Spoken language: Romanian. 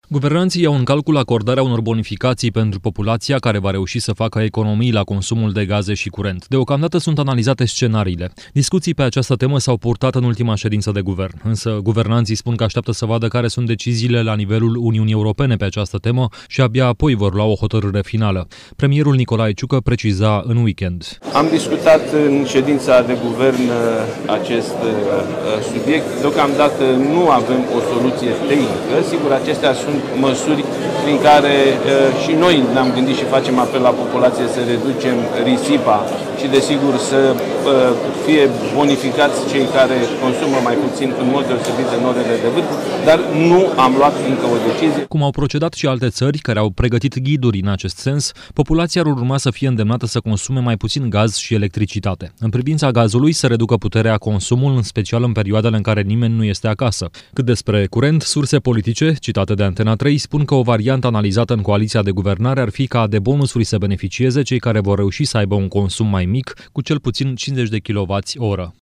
Guvernanții iau în calcul acordarea unor bonificații pentru populația care va reuși să facă economii la consumul de gaze și curent. Deocamdată sunt analizate scenariile. Discuții pe această temă s-au purtat în ultima ședință de guvern, însă guvernanții spun că așteaptă să vadă care sunt deciziile la nivelul Uniunii Europene pe această temă și abia apoi vor lua o hotărâre finală. Premierul Nicolae Ciucă preciza în weekend. Am discutat în ședința de guvern acest subiect. Deocamdată nu avem o soluție tehnică. Sigur, acestea sunt măsuri prin care și noi ne-am gândit și facem apel la populație să reducem risipa și, desigur, să fie bonificați cei care consumă mai puțin, în mod deosebit în orele de vârf, dar nu am luat încă o decizie. Cum au procedat și alte țări care au pregătit ghiduri în acest sens, populația ar urma să fie îndemnată să consume mai puțin gaz și electricitate. În privința gazului, să reducă puterea consumul, în special în perioadele în care nimeni nu este acasă. Cât despre curent, surse politice, citate de Antena 3, spun că o variantă analizată în coaliția de guvernare ar fi ca de bonusuri să beneficieze cei care vor reuși să aibă un consum mai mic, cu cel puțin 50 de kWh.